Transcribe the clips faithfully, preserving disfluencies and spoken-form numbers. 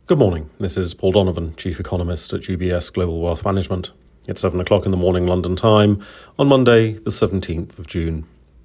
Good morning. This is Paul Donovan, Chief Economist at U B S Global Wealth Management. It's seven o'clock in the morning London time on Monday, the seventeenth of June.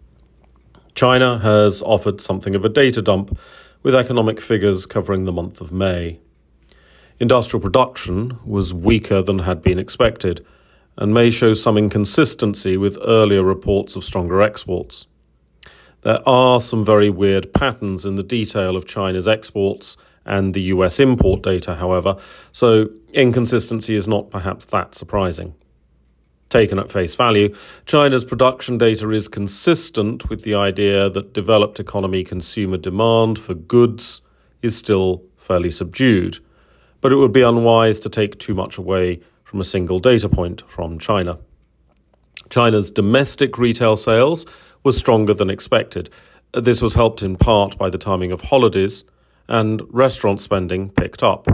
China has offered something of a data dump with economic figures covering the month of May. Industrial production was weaker than had been expected and may show some inconsistency with earlier reports of stronger exports. There are some very weird patterns in the detail of China's exports and the U S import data, however, so inconsistency is not perhaps that surprising. Taken at face value, China's production data is consistent with the idea that developed economy consumer demand for goods is still fairly subdued, but it would be unwise to take too much away from a single data point from China. China's domestic retail sales were stronger than expected. This was helped in part by the timing of holidays, and restaurant spending picked up.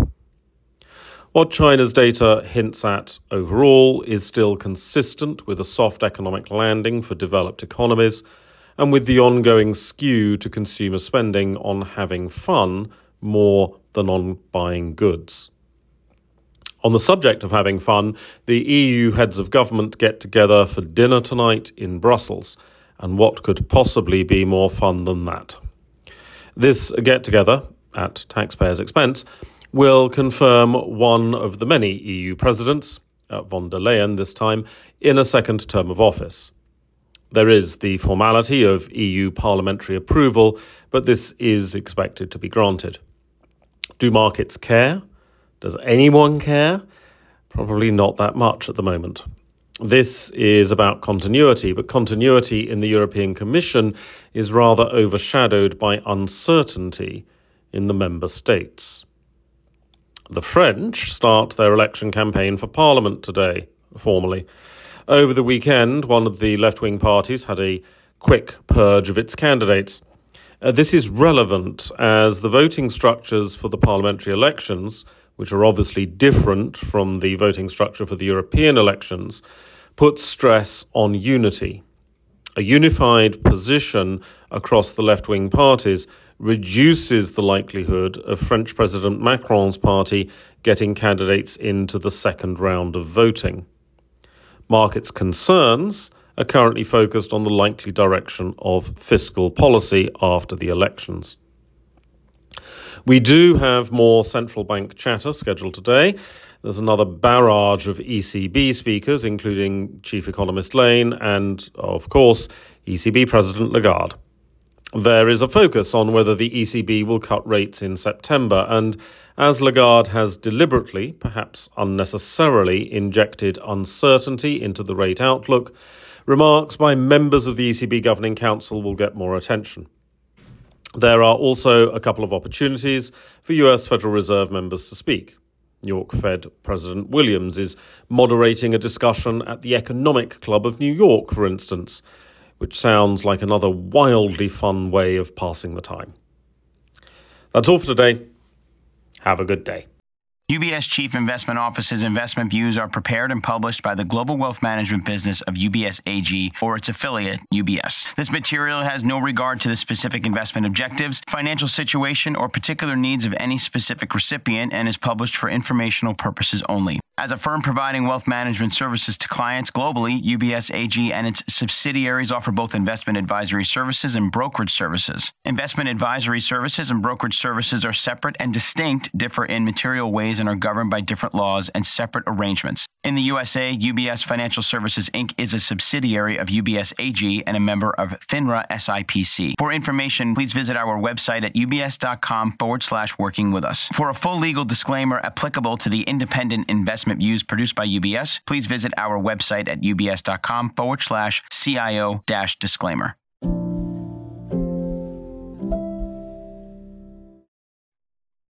What China's data hints at overall is still consistent with a soft economic landing for developed economies and with the ongoing skew to consumer spending on having fun more than on buying goods. On the subject of having fun, the E U heads of government get together for dinner tonight in Brussels, and what could possibly be more fun than that? This get-together, at taxpayers' expense, will confirm one of the many E U presidents, uh, von der Leyen this time, in a second term of office. There is the formality of E U parliamentary approval, but this is expected to be granted. Do markets care? Does anyone care? Probably not that much at the moment. This is about continuity, but continuity in the European Commission is rather overshadowed by uncertainty in the member states. The French start their election campaign for Parliament today, formally. Over the weekend, one of the left-wing parties had a quick purge of its candidates. Uh, this is relevant as the voting structures for the parliamentary elections, which are obviously different from the voting structure for the European elections, put stress on unity. A unified position across the left-wing parties reduces the likelihood of French President Macron's party getting candidates into the second round of voting. Markets' concerns are currently focused on the likely direction of fiscal policy after the elections. We do have more central bank chatter scheduled today. There's another barrage of E C B speakers, including Chief Economist Lane and, of course, E C B President Lagarde. There is a focus on whether the E C B will cut rates in September, and as Lagarde has deliberately, perhaps unnecessarily, injected uncertainty into the rate outlook, remarks by members of the E C B Governing Council will get more attention. There are also a couple of opportunities for U S Federal Reserve members to speak. New York Fed President Williams is moderating a discussion at the Economic Club of New York, for instance, which sounds like another wildly fun way of passing the time. That's all for today. Have a good day. U B S Chief Investment Office's investment views are prepared and published by the global wealth management business of U B S A G or its affiliate, U B S. This material has no regard to the specific investment objectives, financial situation, or particular needs of any specific recipient and is published for informational purposes only. As a firm providing wealth management services to clients globally, U B S A G and its subsidiaries offer both investment advisory services and brokerage services. Investment advisory services and brokerage services are separate and distinct, differ in material ways, and are governed by different laws and separate arrangements. In the U S A, U B S Financial Services Incorporated is a subsidiary of U B S A G and a member of FINRA S I P C. For information, please visit our website at ubs.com forward slash working with us. For a full legal disclaimer applicable to the independent investment views produced by U B S, please visit our website at ubs.com forward slash CIO dash disclaimer.